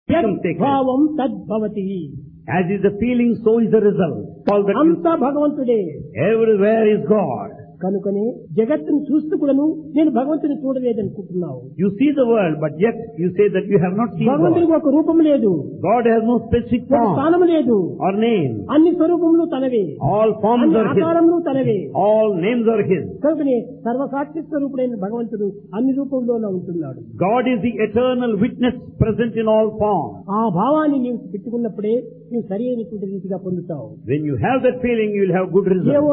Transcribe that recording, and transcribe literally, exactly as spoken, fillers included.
భావం తద్భవతి. As is the feeling, so is the result. All that అంతా భగవంతుడే. everywhere is God. కనుకనే జగత్తును చూస్తూ కూడాను నేను భగవంతుని చూడలేదనుకుంటున్నావు. You see the world, but yet you say that you have not seen భగవంతునికి God. ఒక రూపం లేదు. God has no specific ఒక form స్థానం లేదు. or name. అన్ని స్వరూపములు తనవే. All forms అన్ని are His. ఆకారములు తనవే. All names are His. కనుకనే సర్వసాక్షి స్వరూపుడైన భగవంతుడు అన్ని రూపంలోనే ఉంటున్నాడు. God is the eternal witness present in all forms. ఆ భావాన్ని నీవు పెట్టుకున్నప్పుడే నీవు సరి అయినటువంటి రీతిగా పొందుతావు. When you have that feeling, you will have good results.